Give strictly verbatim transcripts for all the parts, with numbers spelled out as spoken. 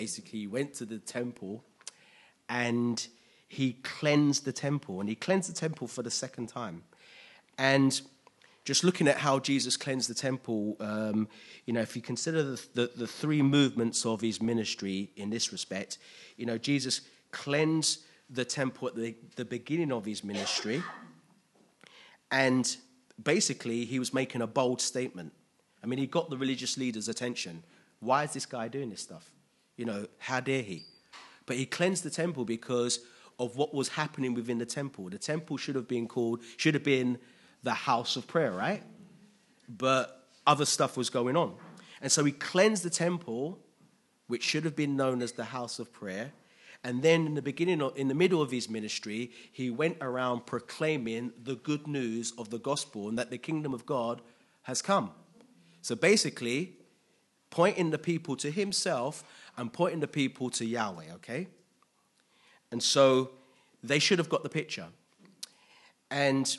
Basically, he went to the temple and he cleansed the temple. And he cleansed the temple for the second time. And just looking at how Jesus cleansed the temple, um, you know, if you consider the, the, the three movements of his ministry in this respect, you know, Jesus cleansed the temple at the, the beginning of his ministry. And basically, he was making a bold statement. I mean, he got the religious leaders' attention. Why is this guy doing this stuff? You know, how dare he? But he cleansed the temple because of what was happening within the temple. The temple should have been called, should have been the house of prayer, right? But other stuff was going on. And so he cleansed the temple, which should have been known as the house of prayer. And then in the beginning, of, in the middle of his ministry, he went around proclaiming the good news of the gospel and that the kingdom of God has come. So basically, pointing the people to himself and pointing the people to Yahweh, okay? And so they should have got the picture. And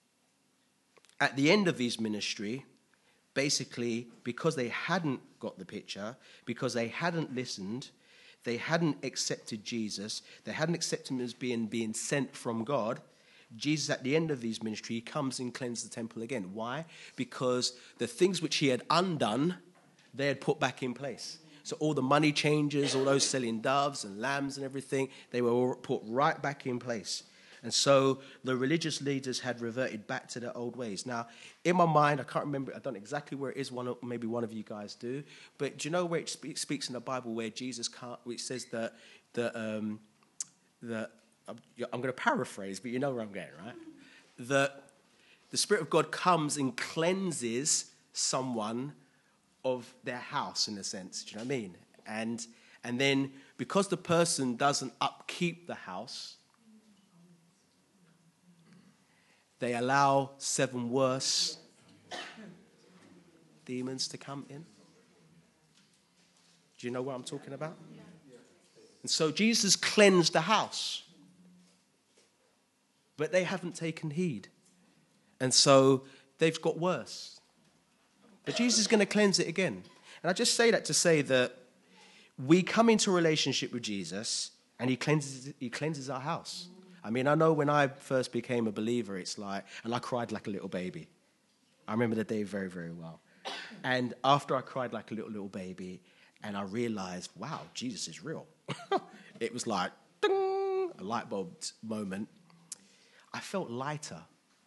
at the end of his ministry, basically, because they hadn't got the picture, because they hadn't listened, they hadn't accepted Jesus, they hadn't accepted him as being, being sent from God, Jesus, at the end of his ministry, he comes and cleanses the temple again. Why? Because the things which he had undone, they had put back in place. So all the money changers, all those selling doves and lambs and everything, they were all put right back in place. And so the religious leaders had reverted back to their old ways. Now, in my mind, I can't remember, I don't know exactly where it is, one of, maybe one of you guys do, but do you know where it spe- speaks in the Bible where Jesus can't, which says that, that, um, that I'm, I'm going to paraphrase, but you know where I'm going, right? That the Spirit of God comes and cleanses someone of their house, in a sense, do you know what I mean? And, and then because the person doesn't upkeep the house, they allow seven worse demons to come in. Do you know what I'm talking about? And so Jesus cleansed the house. But they haven't taken heed. And so they've got worse. But Jesus is going to cleanse it again. And I just say that to say that we come into a relationship with Jesus and he cleanses, he cleanses our house. I mean, I know when I first became a believer, it's like, and I cried like a little baby. I remember the day very, very well. And after I cried like a little, little baby, and I realized, wow, Jesus is real. It was like, ding, a light bulb moment. I felt lighter.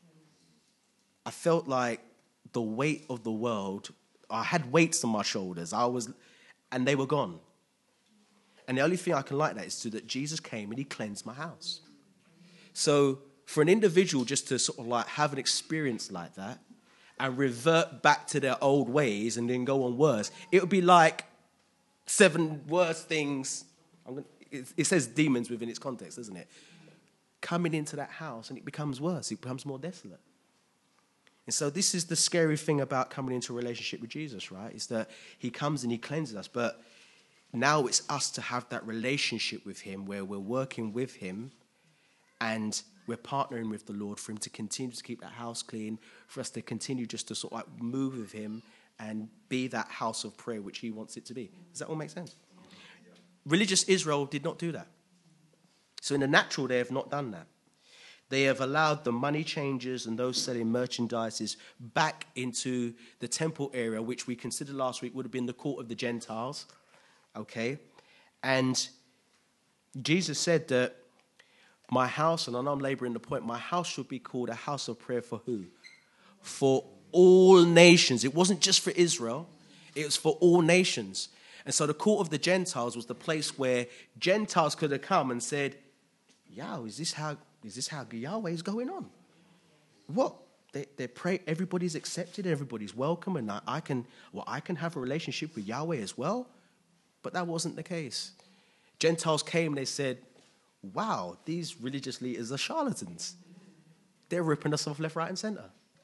I felt like the weight of the world, I had weights on my shoulders. I was, and they were gone. And the only thing I can like that is to that Jesus came and he cleansed my house. So for an individual just to sort of like have an experience like that and revert back to their old ways and then go on worse, it would be like seven worse things. I'm gonna, it, it says demons within its context, doesn't it? Coming into that house and it becomes worse. It becomes more desolate. And so this is the scary thing about coming into a relationship with Jesus, right? Is that he comes and he cleanses us. But now it's us to have that relationship with him where we're working with him and we're partnering with the Lord for him to continue to keep that house clean, for us to continue just to sort of like move with him and be that house of prayer which he wants it to be. Does that all make sense? Religious Israel did not do that. So in the natural, they have not done that. They have allowed the money changers and those selling merchandises back into the temple area, which we considered last week would have been the court of the Gentiles. Okay? And Jesus said that my house, and I know I'm laboring the point, my house should be called a house of prayer for who? For all nations. It wasn't just for Israel. It was for all nations. And so the court of the Gentiles was the place where Gentiles could have come and said, yo, is this how is this how Yahweh is going on? What? They they pray, everybody's accepted, everybody's welcome, and I, I can well, I can have a relationship with Yahweh as well. But that wasn't the case. Gentiles came and they said, wow, these religious leaders are charlatans. They're ripping us off left, right, and center.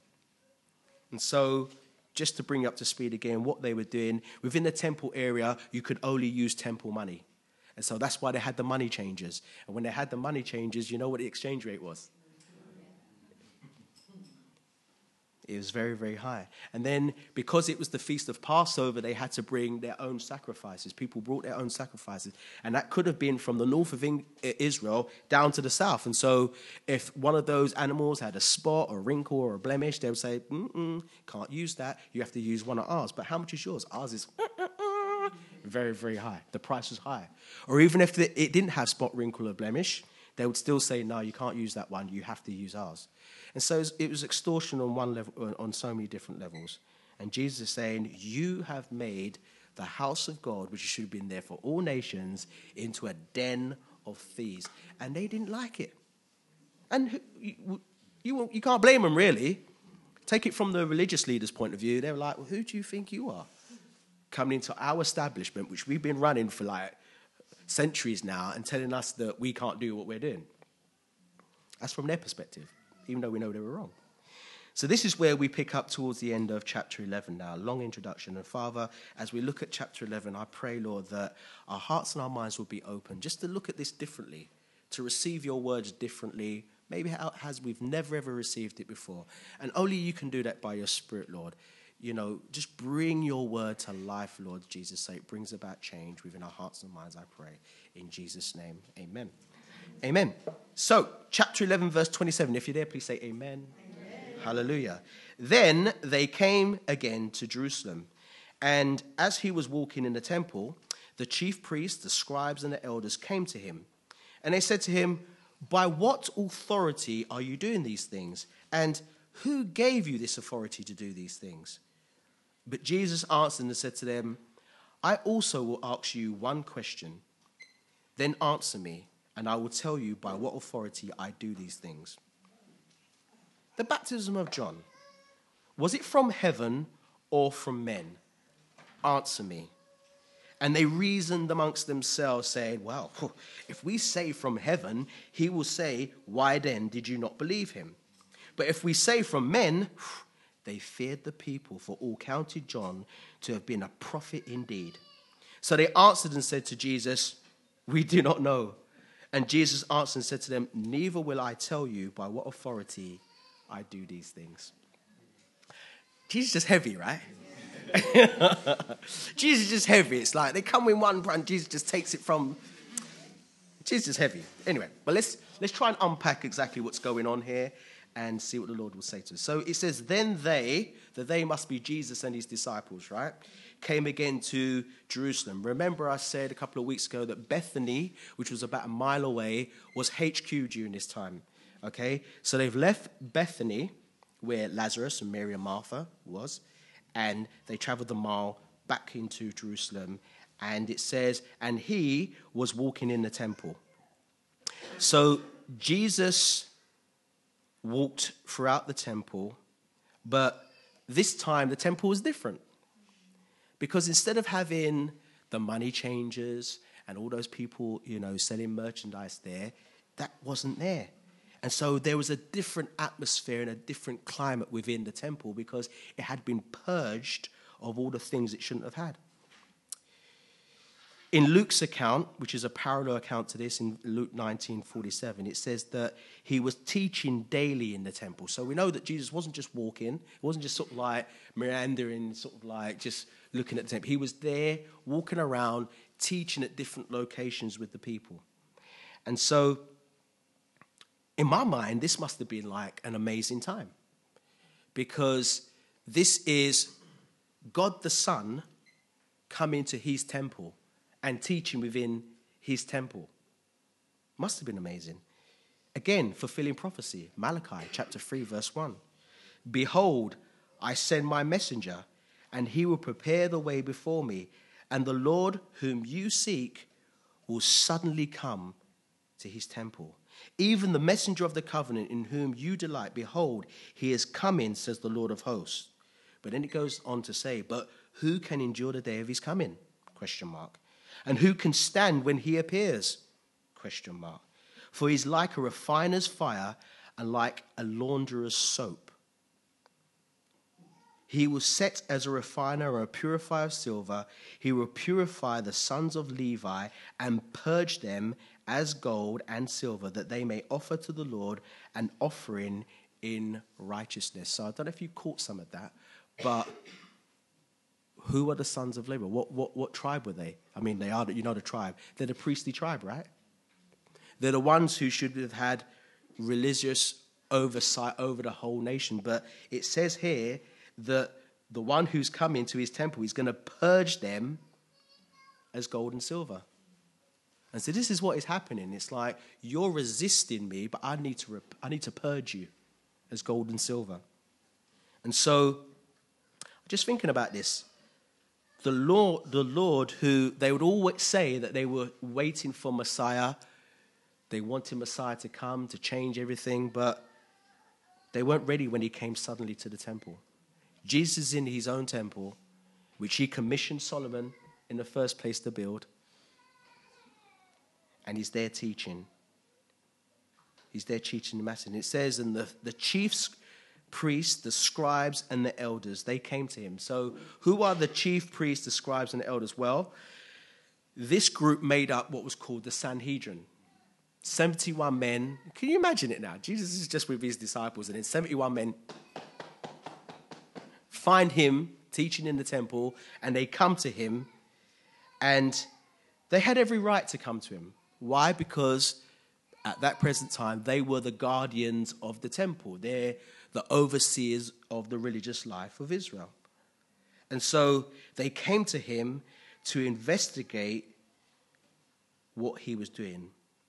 And so, just to bring you up to speed again, what they were doing, within the temple area, you could only use temple money. And so that's why they had the money changers. And when they had the money changers, you know what the exchange rate was? It was very, very high. And then because it was the Feast of Passover, they had to bring their own sacrifices. People brought their own sacrifices. And that could have been from the north of Israel down to the south. And so if one of those animals had a spot or a wrinkle or a blemish, they would say, mm-mm, can't use that. You have to use one of ours. But how much is yours? Ours is very, very high. The price was high. Or even if it didn't have spot, wrinkle, or blemish, they would still say, no, you can't use that one. You have to use ours. And so it was extortion on one level, on so many different levels. And Jesus is saying, you have made the house of God, which should have been there for all nations, into a den of thieves. And they didn't like it. And you, you, you can't blame them, really. Take it from the religious leaders' point of view. They were like, well, who do you think you are? Coming into our establishment, which we've been running for like centuries now, and telling us that we can't do what we're doing. That's from their perspective, even though we know they were wrong. So this is where we pick up towards the end of chapter eleven now, a long introduction. And Father, as we look at chapter eleven, I pray, Lord, that our hearts and our minds will be open just to look at this differently, to receive your words differently, maybe as we've never, ever received it before. And only you can do that by your Spirit, Lord. You know, just bring your word to life, Lord Jesus' sake. It brings about change within our hearts and minds, I pray. In Jesus' name, amen. Amen. So, chapter eleven, verse twenty-seven. If you're there, please say amen. Amen. Hallelujah. Then they came again to Jerusalem. And as he was walking in the temple, the chief priests, the scribes, and the elders came to him. And they said to him, by what authority are you doing these things? And who gave you this authority to do these things? But Jesus answered and said to them, I also will ask you one question. Then answer me, and I will tell you by what authority I do these things. The baptism of John, was it from heaven or from men? Answer me. And they reasoned amongst themselves, saying, well, if we say from heaven, he will say, why then did you not believe him? But if we say from men, they feared the people, for all counted John to have been a prophet indeed. So they answered and said to Jesus, we do not know. And Jesus answered and said to them, neither will I tell you by what authority I do these things. Jesus is just heavy, right? Jesus is just heavy. It's like they come in one and Jesus just takes it from... Jesus is heavy. Anyway, but let's let's try and unpack exactly what's going on here and see what the Lord will say to us. So it says, then they, the they must be Jesus and his disciples, right, came again to Jerusalem. Remember I said a couple of weeks ago that Bethany, which was about a mile away, was H Q during this time, okay? So they've left Bethany, where Lazarus and Mary and Martha was, and they traveled the mile back into Jerusalem. And it says, and he was walking in the temple. So Jesus walked throughout the temple, but this time the temple was different. Because instead of having the money changers and all those people, you know, selling merchandise there, that wasn't there. And so there was a different atmosphere and a different climate within the temple because it had been purged of all the things it shouldn't have had. In Luke's account, which is a parallel account to this, in Luke nineteen forty-seven, it says that he was teaching daily in the temple. So we know that Jesus wasn't just walking. It wasn't just sort of like meandering, sort of like just looking at the temple. He was there walking around, teaching at different locations with the people. And so in my mind, this must have been like an amazing time because this is God the Son coming to his temple and teaching within his temple. Must have been amazing. Again, fulfilling prophecy. Malachi chapter three, verse one. Behold, I send my messenger, and he will prepare the way before me. And the Lord whom you seek will suddenly come to his temple. Even the messenger of the covenant in whom you delight, behold, he is coming, says the Lord of hosts. But then it goes on to say, but who can endure the day of his coming? Question mark. And who can stand when he appears? Question mark. For he's like a refiner's fire and like a launderer's soap. He will set as a refiner and a purifier of silver. He will purify the sons of Levi and purge them as gold and silver, that they may offer to the Lord an offering in righteousness. So I don't know if you caught some of that, but who are the sons of Levi? What, what, what tribe were they? I mean, they are, you know the tribe. They're the priestly tribe, right? They're the ones who should have had religious oversight over the whole nation. But it says here that the one who's come into his temple, he's going to purge them as gold and silver. And so this is what is happening. It's like, you're resisting me, but I need to rep- I need to purge you as gold and silver. And so, just thinking about this, the Lord, the Lord who, they would always say that they were waiting for Messiah. They wanted Messiah to come, to change everything, but they weren't ready when he came suddenly to the temple. Jesus is in his own temple, which he commissioned Solomon in the first place to build. And he's there teaching. He's there teaching the mass. And it says, and the, the chief priests, the scribes, and the elders, they came to him. So who are the chief priests, the scribes, and the elders? Well, this group made up what was called the Sanhedrin. seventy-one men. Can you imagine it now? Jesus is just with his disciples, and then seventy-one men find him teaching in the temple, and they come to him, and they had every right to come to him. Why? Because at that present time, they were the guardians of the temple. They're the overseers of the religious life of Israel. And so they came to him to investigate what he was doing.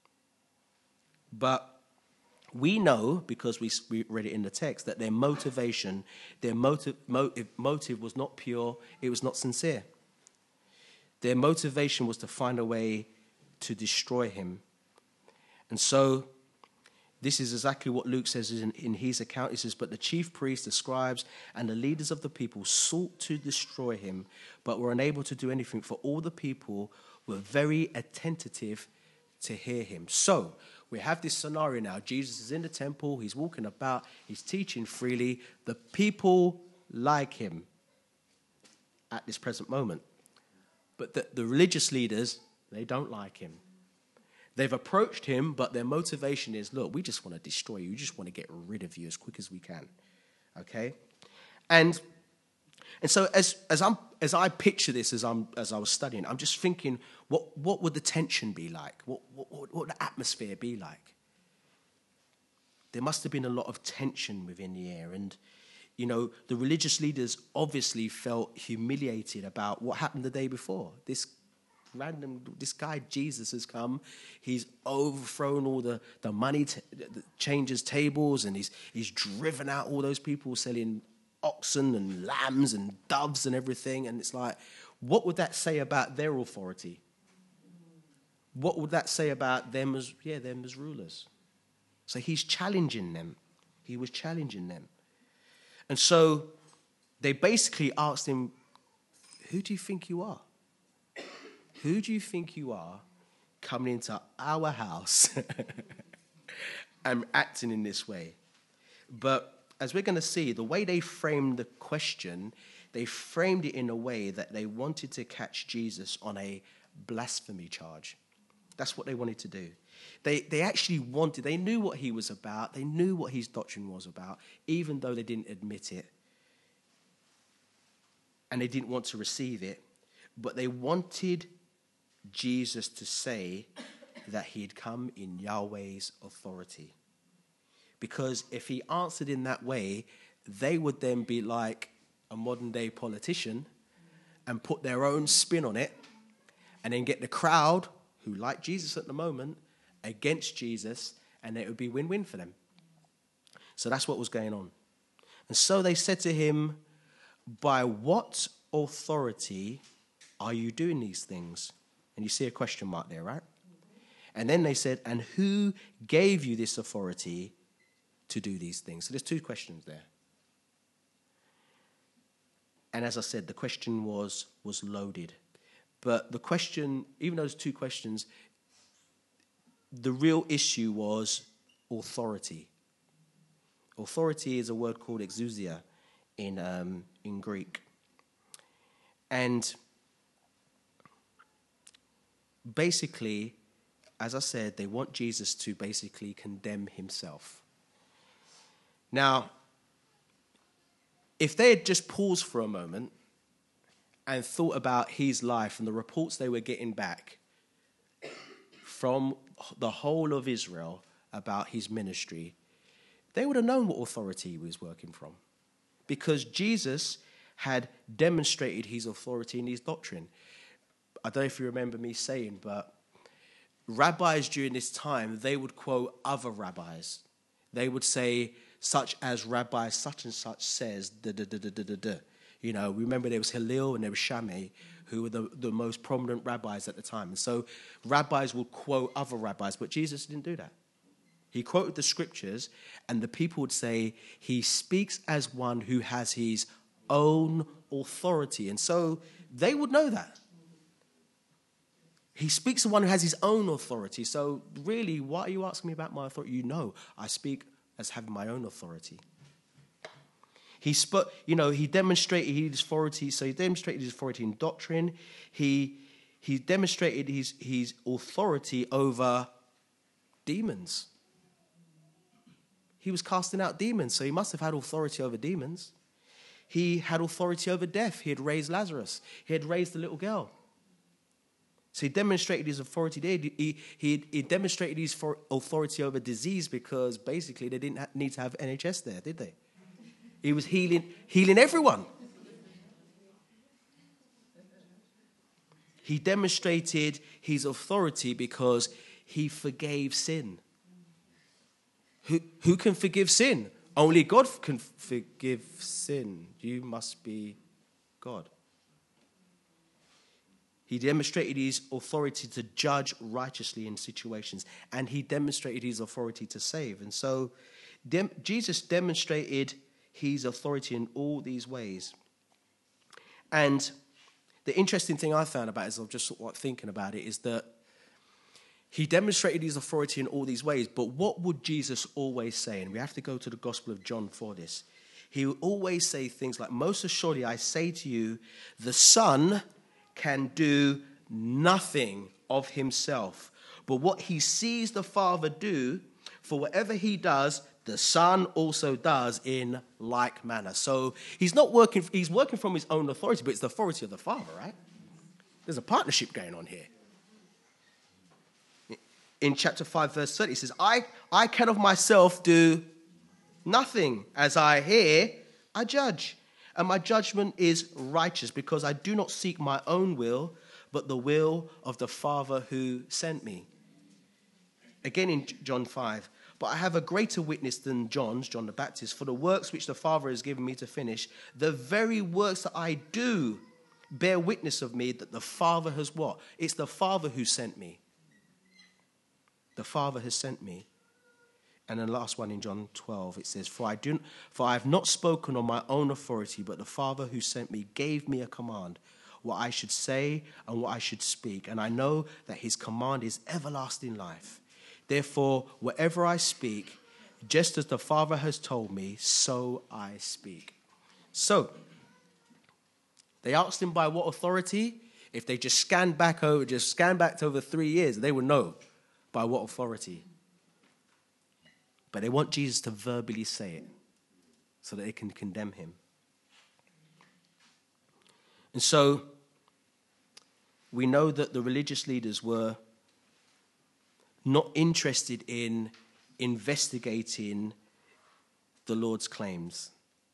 But we know, because we, we read it in the text, that their motivation, their motive, motive, motive was not pure, it was not sincere. Their motivation was to find a way to destroy him. And so this is exactly what Luke says in, in his account. He says, but the chief priests, the scribes, and the leaders of the people sought to destroy him, but were unable to do anything, for all the people were very attentive to hear him. So we have this scenario now. Jesus is in the temple. He's walking about. He's teaching freely. The people like him at this present moment. But the, the religious leaders, they don't like him. They've approached him, but their motivation is, look, we just want to destroy you. We just want to get rid of you as quick as we can. Okay? And and so as as I'm as I picture this as I'm as I was studying, I'm just thinking, what what would the tension be like? What what what would the atmosphere be like? There must have been a lot of tension within the air, and you know, the religious leaders obviously felt humiliated about what happened the day before. This random, this guy Jesus has come. He's overthrown all the, the money t- the changers tables, and he's he's driven out all those people selling oxen and lambs and doves and everything. And it's like, what would that say about their authority? What would that say about them as, yeah, them as rulers? So he's challenging them. He was challenging them. And so they basically asked him, who do you think you are? Who do you think you are coming into our house and acting in this way? But as we're going to see, the way they framed the question, they framed it in a way that they wanted to catch Jesus on a blasphemy charge. That's what they wanted to do. They they actually wanted, they knew what he was about. They knew what his doctrine was about, even though they didn't admit it. And they didn't want to receive it. But they wanted Jesus to say that he had come in Yahweh's authority. Because if he answered in that way, they would then be like a modern day politician and put their own spin on it and then get the crowd who like Jesus at the moment against Jesus, and it would be win-win for them. So that's what was going on. And so they said to him, by what authority are you doing these things? And you see a question mark there, right? And then they said, and who gave you this authority to do these things? So there's two questions there. And as I said, the question was, was loaded. But the question, even those two questions, the real issue was authority. Authority is a word called exousia in um, in Greek. And basically, as I said, they want Jesus to basically condemn himself. Now, if they had just paused for a moment and thought about his life and the reports they were getting back from the whole of Israel about his ministry, they would have known what authority he was working from, because Jesus had demonstrated his authority in his doctrine. I don't know if you remember me saying, but rabbis during this time, they would quote other rabbis. They would say, such as Rabbi such and such says, da da da da da da da. You know, remember there was Hillel and there was Shammai, who were the, the most prominent rabbis at the time. And so rabbis would quote other rabbis, but Jesus didn't do that. He quoted the scriptures, and the people would say, he speaks as one who has his own authority. And so they would know that. He speaks as one who has his own authority. So really, why are you asking me about my authority? You know, I speak as having my own authority. He spoke, you know, he demonstrated his authority. So he demonstrated his authority in doctrine. He he demonstrated his his authority over demons. He was casting out demons, so he must have had authority over demons. He had authority over death. He had raised Lazarus. He had raised the little girl. So he demonstrated his authority there. He, he, he demonstrated his authority over disease, because basically they didn't need to have N H S there, did they? He was healing, healing everyone. He demonstrated his authority because he forgave sin. Who, who can forgive sin? Only God can forgive sin. You must be God. He demonstrated his authority to judge righteously in situations, and he demonstrated his authority to save. And so dem- Jesus demonstrated his authority in all these ways. And the interesting thing I found about it, as I'm just sort of thinking about it, is that he demonstrated his authority in all these ways, but what would Jesus always say? And we have to go to the Gospel of John for this. He would always say things like, most assuredly I say to you, the Son can do nothing of himself, but what he sees the Father do, for whatever he does, the Son also does in like manner. So he's not working, he's working from his own authority, but it's the authority of the Father, right? There's a partnership going on here. In chapter five, verse thirty, it says, I, I can of myself do nothing. As I hear, I judge. And my judgment is righteous, because I do not seek my own will, but the will of the Father who sent me. Again in John five, but I have a greater witness than John's, John the Baptist, for the works which the Father has given me to finish, the very works that I do bear witness of me, that the Father has what? It's the Father who sent me. The Father has sent me. And then the last one in John twelve, it says, For I do, for I have not spoken on my own authority, but the Father who sent me gave me a command, what I should say and what I should speak. And I know that his command is everlasting life. Therefore, whatever I speak, just as the Father has told me, so I speak. So, they asked him by what authority? If they just scanned back over, just scanned back to over three years, they would know by what authority. But they want Jesus to verbally say it so that they can condemn him. And so we know that the religious leaders were not interested in investigating the Lord's claims.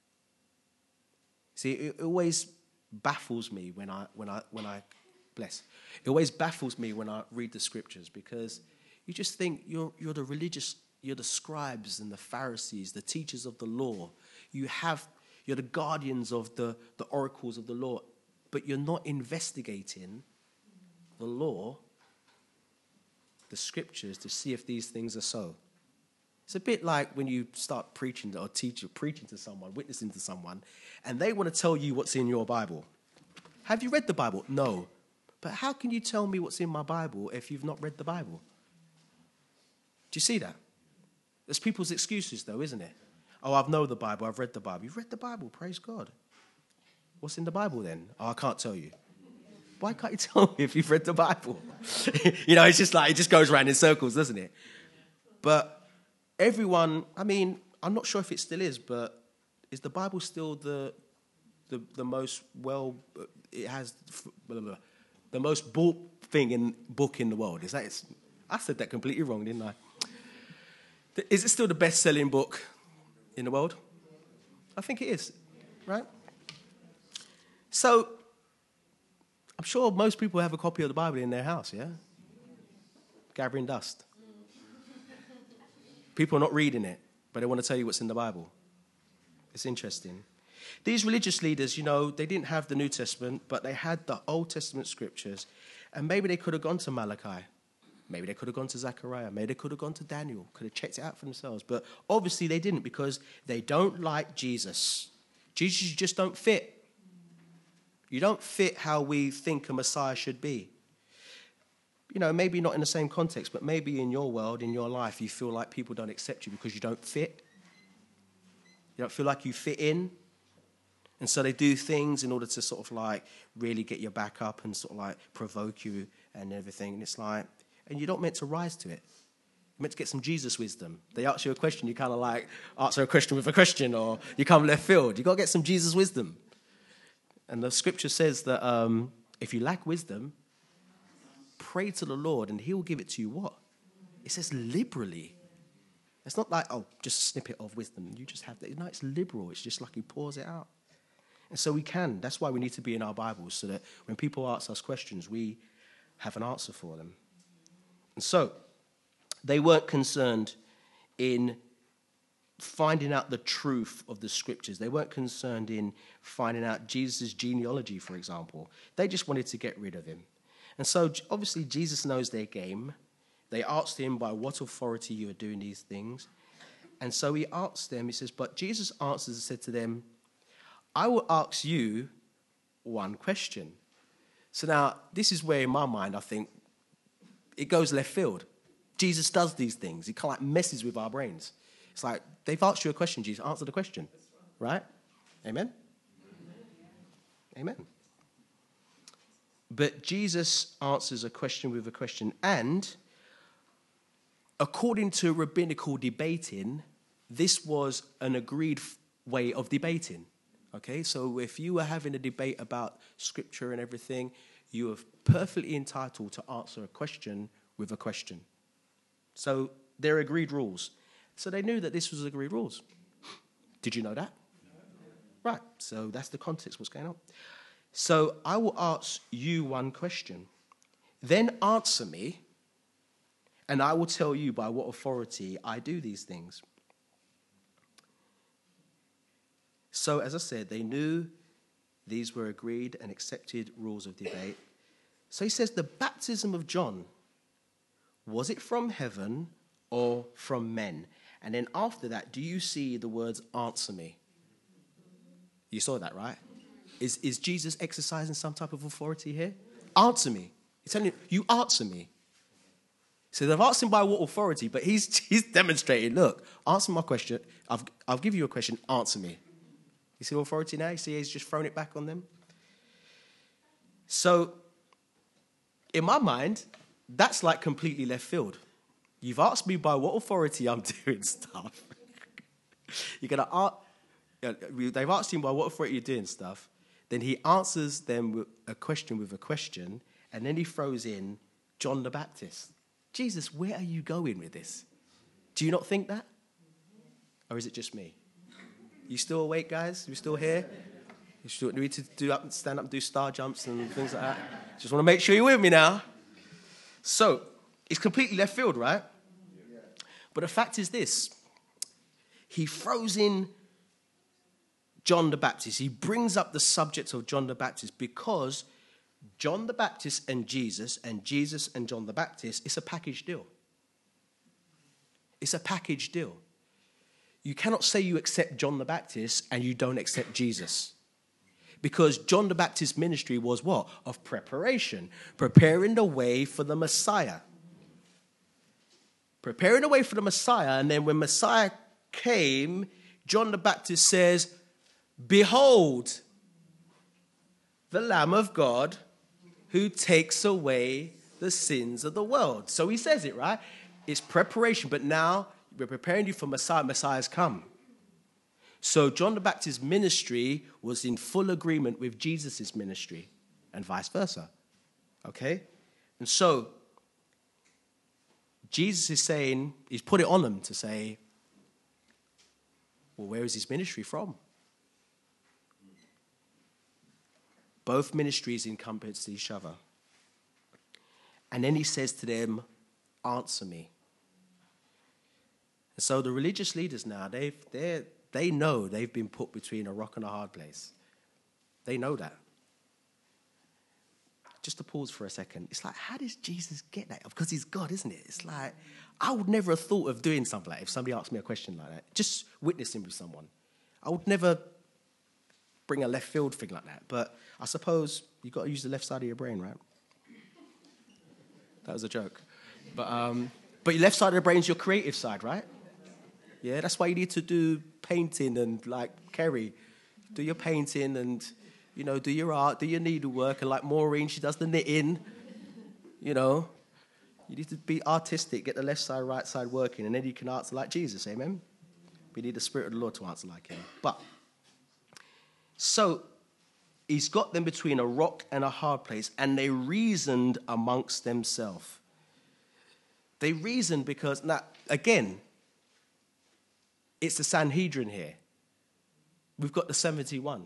See, it always baffles me when I when I when I bless. It always baffles me when I read the scriptures, because you just think you're you're the religious You're the scribes and the Pharisees, the teachers of the law. You have, you're the guardians of the, the oracles of the law, but you're not investigating the law, the scriptures, to see if these things are so. It's a bit like when you start preaching or teach, preaching to someone, witnessing to someone, and they want to tell you what's in your Bible. Have you read the Bible? No. But how can you tell me what's in my Bible if you've not read the Bible? Do you see that? It's people's excuses, though, isn't it? Oh, I've known the Bible. I've read the Bible. You've read the Bible. Praise God. What's in the Bible then? Oh, I can't tell you. Why can't you tell me if you've read the Bible? You know, it's just like, it just goes around in circles, doesn't it? But everyone, I mean, I'm not sure if it still is, but is the Bible still the the, the most well, it has blah, blah, blah, the most bought thing in book in the world? Is that it's, I said that completely wrong, didn't I? Is it still the best-selling book in the world? I think it is, right? So, I'm sure most people have a copy of the Bible in their house, yeah? Gathering dust. People are not reading it, but they want to tell you what's in the Bible. It's interesting. These religious leaders, you know, they didn't have the New Testament, but they had the Old Testament scriptures, and maybe they could have gone to Malachi. Maybe they could have gone to Zechariah. Maybe they could have gone to Daniel, could have checked it out for themselves. But obviously they didn't, because they don't like Jesus. Jesus, you just don't fit. You don't fit how we think a Messiah should be. You know, maybe not in the same context, but maybe in your world, in your life, you feel like people don't accept you because you don't fit. You don't feel like you fit in. And so they do things in order to sort of like really get your back up and sort of like provoke you and everything. And it's like, and you're not meant to rise to it. You're meant to get some Jesus wisdom. They ask you a question, you kind of like answer a question with a question, or you come left field. You've got to get some Jesus wisdom. And the scripture says that um, if you lack wisdom, pray to the Lord and he will give it to you what? It says liberally. It's not like, oh, just a snippet of wisdom. You just have that. No, it's liberal. It's just like he pours it out. And so we can. That's why we need to be in our Bibles, so that when people ask us questions, we have an answer for them. And so they weren't concerned in finding out the truth of the scriptures. They weren't concerned in finding out Jesus' genealogy, for example. They just wanted to get rid of him. And so obviously Jesus knows their game. They asked him, by what authority you are doing these things. And so he asked them, he says, but Jesus answers and said to them, I will ask you one question. So now, this is where in my mind I think it goes left field. Jesus does these things. He kind of like messes with our brains. It's like, they've asked you a question, Jesus. Answer the question. Right? Amen? Amen. But Jesus answers a question with a question. And according to rabbinical debating, this was an agreed way of debating. Okay? So if you were having a debate about scripture and everything, you are perfectly entitled to answer a question with a question. So they're agreed rules. So they knew that this was agreed rules. Did you know that? No. Right. So that's the context, what's going on. So I will ask you one question. Then answer me, and I will tell you by what authority I do these things. So as I said, they knew these were agreed and accepted rules of debate. So he says, the baptism of John, was it from heaven or from men? And then after that, do you see the words, answer me? You saw that, right? Is, is Jesus exercising some type of authority here? Answer me. He's telling you, you answer me. So they've asked him by what authority, but he's, he's demonstrated, look, answer my question. I've, I'll give you a question, answer me. You see authority now? You see he's just thrown it back on them? So, in my mind, that's like completely left field. You've asked me by what authority I'm doing stuff. You're gonna ask, they've asked him by what authority you're doing stuff. Then he answers them with a question with a question, and then he throws in John the Baptist. Jesus, where are you going with this? Do you not think that? Or is it just me? You still awake, guys? You still here? You still need to do up, stand up and do star jumps and things like that? Just want to make sure you're with me now. So, it's completely left field, right? But the fact is this. He throws in John the Baptist. He brings up the subject of John the Baptist because John the Baptist and Jesus and Jesus and John the Baptist, it's a package deal. It's a package deal. You cannot say you accept John the Baptist and you don't accept Jesus. Because John the Baptist's ministry was what? Of preparation. Preparing the way for the Messiah. Preparing the way for the Messiah. And then when Messiah came, John the Baptist says, behold, the Lamb of God who takes away the sins of the world. So he says it, right? It's preparation. But now we're preparing you for Messiah. Messiah's come. So John the Baptist's ministry was in full agreement with Jesus' ministry and vice versa. Okay? And so Jesus is saying, he's put it on them to say, well, where is his ministry from? Both ministries encompass each other. And then he says to them, answer me. And so the religious leaders now, they've, they they know they've been put between a rock and a hard place. They know that. Just to pause for a second, it's like, how does Jesus get that? Because he's God, isn't it? It's like, I would never have thought of doing something like that if somebody asked me a question like that. Just witnessing with someone. I would never bring a left field thing like that. But I suppose you've got to use the left side of your brain, right? That was a joke. But um, but your left side of the brain is your creative side, right? Yeah, that's why you need to do painting and, like, Kerry, do your painting and, you know, do your art, do your needlework. And like Maureen, she does the knitting, you know. You need to be artistic, get the left side, right side working, and then you can answer like Jesus, amen? We need the Spirit of the Lord to answer like him. But, so, he's got them between a rock and a hard place, and they reasoned amongst themselves. They reasoned because, now, again, it's the Sanhedrin here. We've got the seventy-one.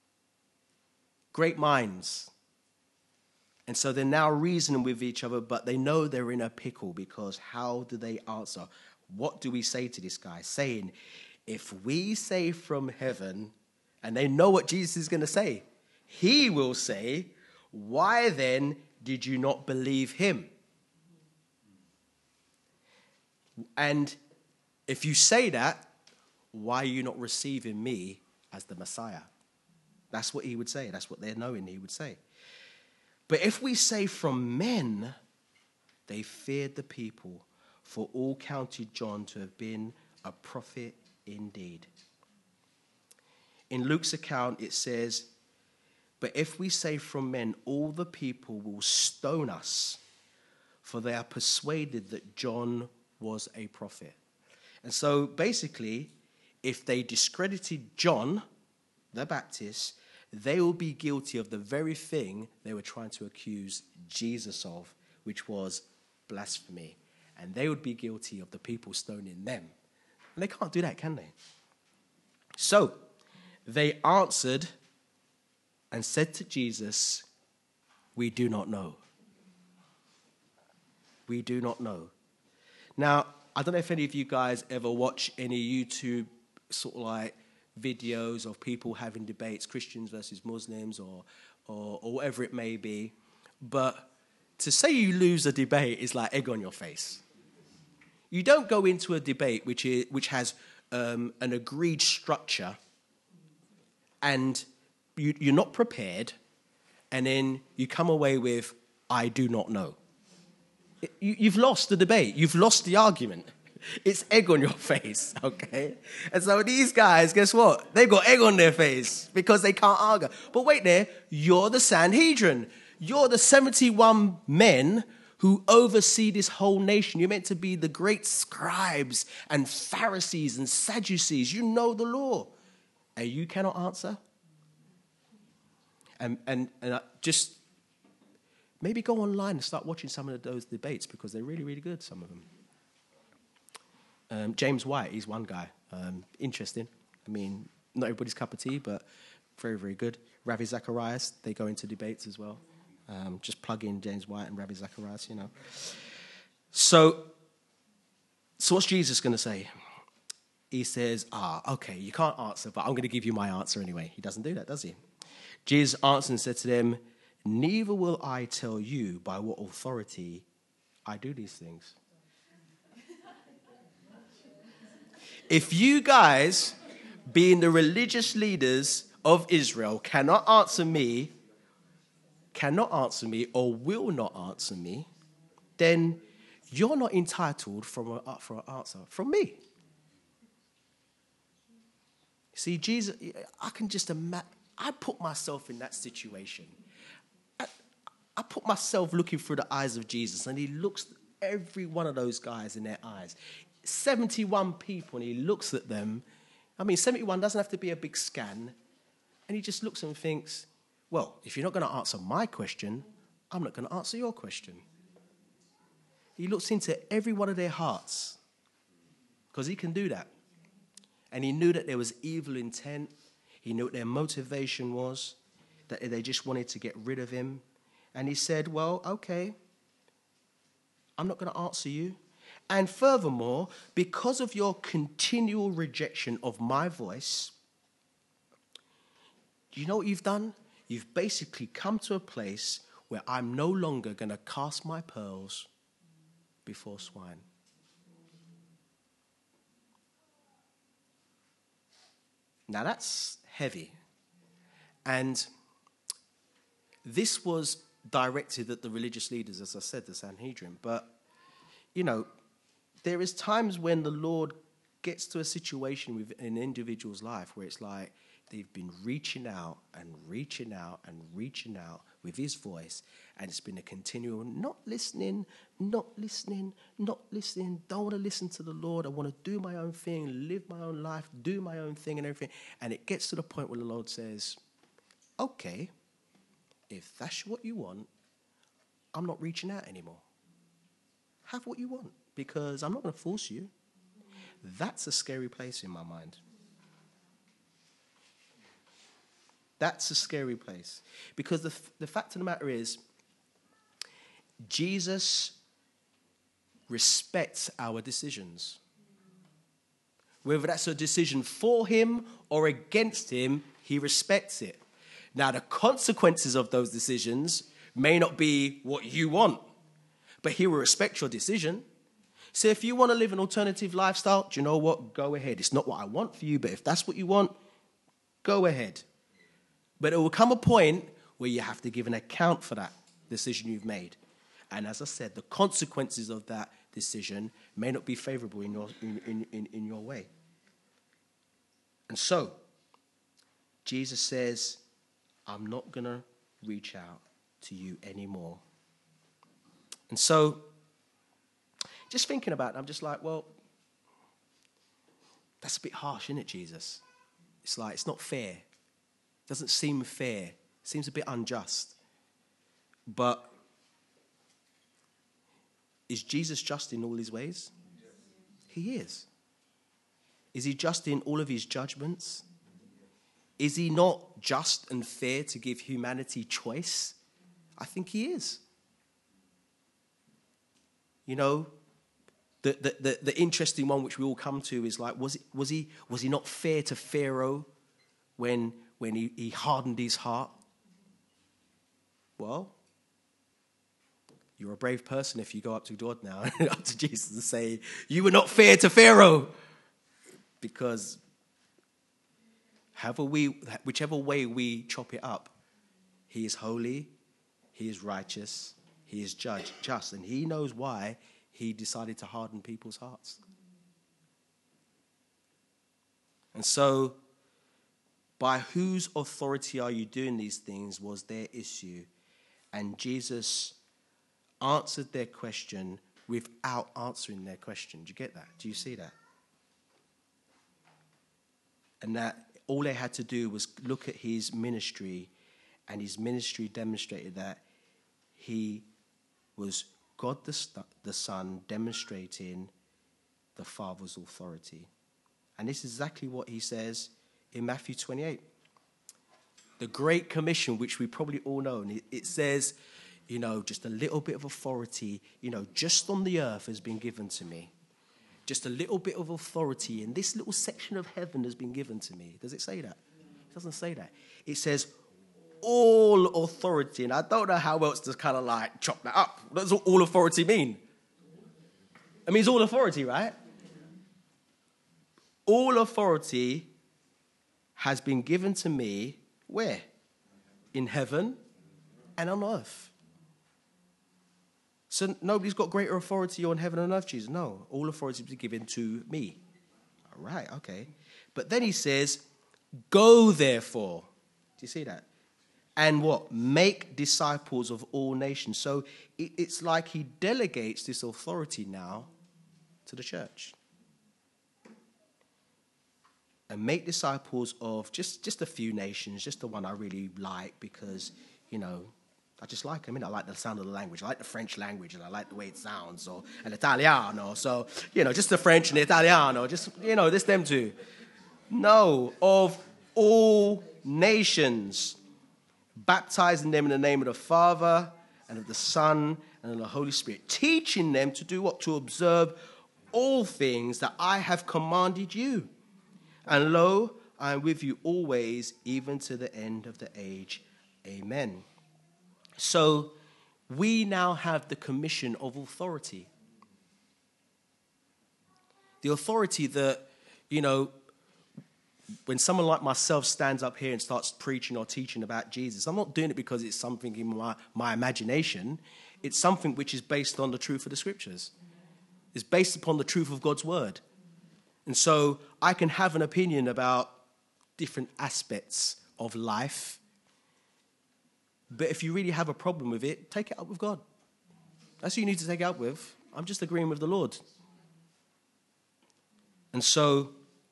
Great minds. And so they're now reasoning with each other, but they know they're in a pickle because how do they answer? What do we say to this guy? Saying, if we say from heaven, and they know what Jesus is going to say, he will say, why then did you not believe him? And if you say that, why are you not receiving me as the Messiah? That's what he would say. That's what they're knowing he would say. But if we say from men, they feared the people, for all counted John to have been a prophet indeed. In Luke's account, it says, but if we say from men, all the people will stone us, for they are persuaded that John was a prophet. And so basically, if they discredited John the Baptist, they will be guilty of the very thing they were trying to accuse Jesus of, which was blasphemy. And they would be guilty of the people stoning them. And they can't do that, can they? So they answered and said to Jesus, we do not know. We do not know. Now, I don't know if any of you guys ever watch any YouTube sort of like videos of people having debates, Christians versus Muslims or, or, or whatever it may be. But to say you lose a debate is like egg on your face. You don't go into a debate which is, which has um, an agreed structure and you, you're not prepared, and then you come away with, I do not know. You, you've lost the debate. You've lost the argument. It's egg on your face, okay? And so these guys, guess what? They've got egg on their face because they can't argue. But wait there, you're the Sanhedrin. You're the seventy-one men who oversee this whole nation. You're meant to be the great scribes and Pharisees and Sadducees. You know the law. And you cannot answer? And, and, and I just maybe go online and start watching some of those debates because they're really, really good, some of them. Um, James White, he's one guy. Um, interesting. I mean, not everybody's cup of tea, but very, very good. Ravi Zacharias, they go into debates as well. Um, just plug in James White and Ravi Zacharias, you know. So, so what's Jesus going to say? He says, ah, okay, you can't answer, but I'm going to give you my answer anyway. He doesn't do that, does he? Jesus answered and said to them, neither will I tell you by what authority I do these things. If you guys, being the religious leaders of Israel, cannot answer me, cannot answer me or will not answer me, then you're not entitled from a, for an answer from me. See, Jesus, I can just imagine, I put myself in that situation. I, I put myself looking through the eyes of Jesus, and he looks every one of those guys in their eyes. seventy-one people, and he looks at them I mean, seventy-one doesn't have to be a big scan. And he just looks and thinks, well, if you're not going to answer my question, I'm not going to answer your question. He looks into every one of their hearts because he can do that. And he knew that there was evil intent. He knew what their motivation was, that they just wanted to get rid of him. And he said, well, okay, I'm not going to answer you. And furthermore, because of your continual rejection of my voice, do you know what you've done? You've basically come to a place where I'm no longer going to cast my pearls before swine. Now that's heavy. And this was directed at the religious leaders, as I said, the Sanhedrin. But, you know, there is times when the Lord gets to a situation within an individual's life where it's like they've been reaching out and reaching out and reaching out with his voice, and it's been a continual not listening, not listening, not listening, don't want to listen to the Lord, I want to do my own thing, live my own life, do my own thing and everything. And it gets to the point where the Lord says, okay, if that's what you want, I'm not reaching out anymore. Have what you want, because I'm not going to force you. That's a scary place in my mind. That's a scary place. Because the, the fact of the matter is, Jesus respects our decisions. Whether that's a decision for him or against him, he respects it. Now, the consequences of those decisions may not be what you want, but he will respect your decision. So if you want to live an alternative lifestyle, do you know what? Go ahead. It's not what I want for you, but if that's what you want, go ahead. But it will come a point where you have to give an account for that decision you've made. And as I said, the consequences of that decision may not be favorable in your, in, in, in your way. And so, Jesus says, I'm not going to reach out to you anymore. And so, just thinking about it, I'm just like, well, that's a bit harsh, isn't it, Jesus? It's like, it's not fair. It doesn't seem fair. It seems a bit unjust. But is Jesus just in all his ways? Yes. He is. Is he just in all of his judgments? Is he not just and fair to give humanity choice? I think he is. You know, the, the, the, the interesting one which we all come to is like, was, it, was, he, was he not fair to Pharaoh when, when he, he hardened his heart? Well, you're a brave person if you go up to God now, up to Jesus and say, you were not fair to Pharaoh. Because however we, whichever way we chop it up, he is holy, he is righteous, he is judge, just, and he knows why he decided to harden people's hearts. And so, by whose authority are you doing these things was their issue. And Jesus answered their question without answering their question. Do you get that? Do you see that? And that all they had to do was look at his ministry, and his ministry demonstrated that he was God the, the Son demonstrating the Father's authority. And this is exactly what he says in Matthew twenty-eight. The Great Commission, which we probably all know. And it, it says, you know, just a little bit of authority, you know, just on the earth has been given to me. Just a little bit of authority in this little section of heaven has been given to me. Does it say that? It doesn't say that. It says all authority. And I don't know how else to kind of like chop that up. What does all authority mean? It means all authority, right? All authority has been given to me, where? In heaven and on earth. So nobody's got greater authority on heaven and earth, Jesus. No, all authority is given to me. All right, okay. But then he says, go therefore. Do you see that? And what? Make disciples of all nations. So it, it's like he delegates this authority now to the church. and make disciples of just, just a few nations, just the one I really like because, you know, I just like them. I mean, I like the sound of the language. I like the French language, and I like the way it sounds, or an Italiano. So, you know, just the French and the Italiano, just, you know, just them two. No, of all nations, baptizing them in the name of the Father and of the Son and of the Holy Spirit, teaching them to do what? To observe all things that I have commanded you. And lo, I am with you always, even to the end of the age. Amen. So we now have the commission of authority. The authority that, you know, when someone like myself stands up here and starts preaching or teaching about Jesus, I'm not doing it because it's something in my, my imagination. It's something which is based on the truth of the scriptures. It's based upon the truth of God's word. And so I can have an opinion about different aspects of life. But if you really have a problem with it, take it up with God. That's who you need to take it up with. I'm just agreeing with the Lord. And so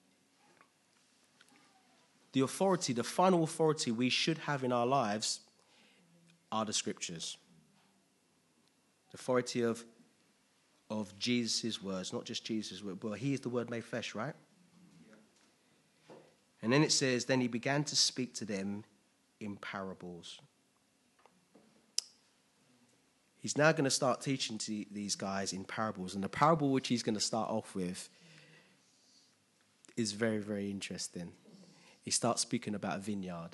the authority, the final authority we should have in our lives are the scriptures. The authority of, of Jesus' words, not just Jesus' words, but he is the word made flesh, right? And then it says, then he began to speak to them in parables. He's now going to start teaching to these guys in parables. And the parable which he's going to start off with is very, very interesting. He starts speaking about a vineyard.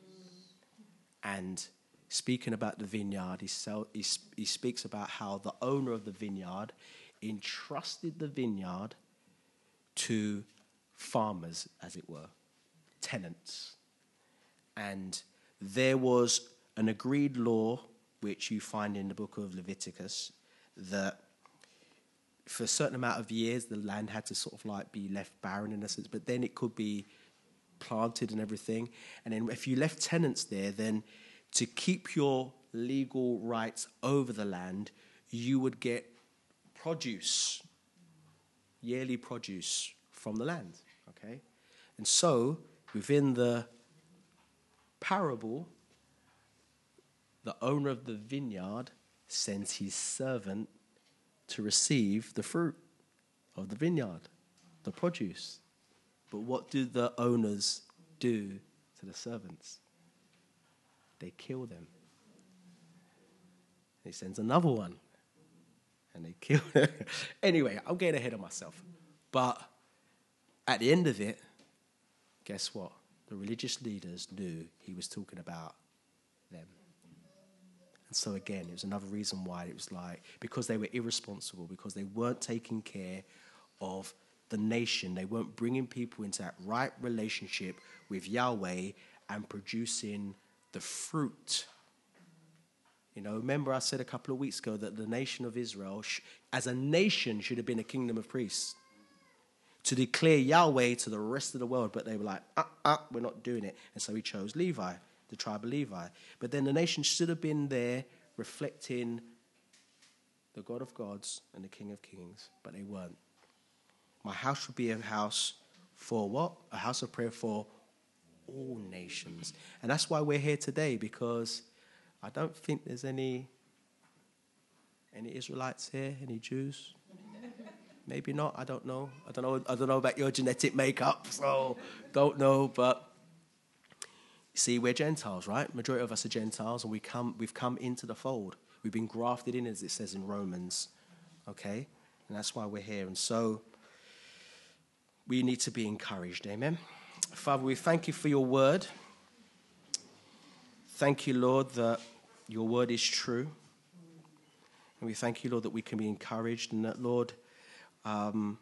And speaking about the vineyard, he, sell, he, he speaks about how the owner of the vineyard entrusted the vineyard to farmers, as it were, tenants. And there was an agreed law which you find in the book of Leviticus, that for a certain amount of years, the land had to sort of like be left barren in a sense, but then it could be planted and everything. And then if you left tenants there, then to keep your legal rights over the land, you would get produce, yearly produce from the land, okay? And so, within the parable, the owner of the vineyard sends his servant to receive the fruit of the vineyard, the produce. But what do the owners do to the servants? They kill them. He sends another one, and they kill them. Anyway, I'm getting ahead of myself. But at the end of it, guess what? The religious leaders knew he was talking about them. And so again, it was another reason why it was like, because they were irresponsible, because they weren't taking care of the nation. They weren't bringing people into that right relationship with Yahweh and producing the fruit. You know, remember I said a couple of weeks ago that the nation of Israel, sh- as a nation, should have been a kingdom of priests to declare Yahweh to the rest of the world. But they were like, uh, uh, we're not doing it. And so he chose Levi, the tribe of Levi. But then the nation should have been there reflecting the God of gods and the King of kings, but they weren't. My house would be a house for what? A house of prayer for all nations. And that's why we're here today, because I don't think there's any any Israelites here, any Jews. Maybe not, I don't know. I don't know I don't know about your genetic makeup, so don't know, but see, we're Gentiles, right? Majority of us are Gentiles, and we come, we've come into the fold. We've been grafted in, as it says in Romans, okay? And that's why we're here. And so we need to be encouraged, amen? Father, we thank you for your word. Thank you, Lord, that your word is true. And we thank you, Lord, that we can be encouraged, and that, Lord, um,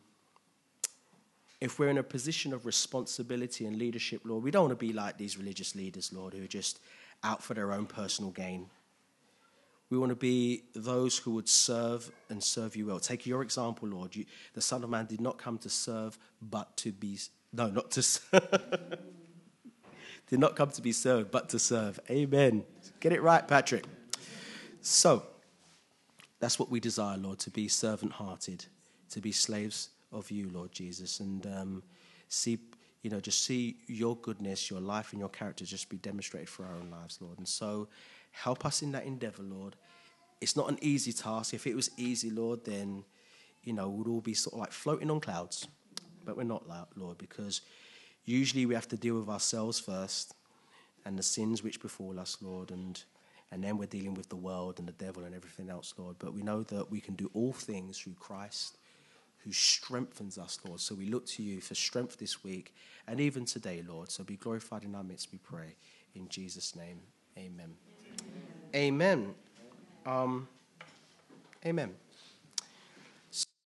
if we're in a position of responsibility and leadership, Lord, we don't want to be like these religious leaders, Lord, who are just out for their own personal gain. We want to be those who would serve and serve you well. Take your example, Lord. You, the Son of Man did not come to serve, but to be... No, not to serve. Did not come to be served, but to serve. Amen. Get it right, Patrick. So, that's what we desire, Lord, to be servant-hearted, to be slaves of you, Lord Jesus, and um, see you know, just see your goodness, your life and your character just be demonstrated through our own lives, Lord. And so help us in that endeavor, Lord. It's not an easy task. If it was easy, Lord, then, you know, we'd all be sort of like floating on clouds. But we're not, Lord, because usually we have to deal with ourselves first and the sins which befall us, Lord, and and then we're dealing with the world and the devil and everything else, Lord. But we know that we can do all things through Christ who strengthens us, Lord. So we look to you for strength this week and even today, Lord. So be glorified in our midst, we pray. In Jesus' name, amen. Amen. Amen. Um, amen.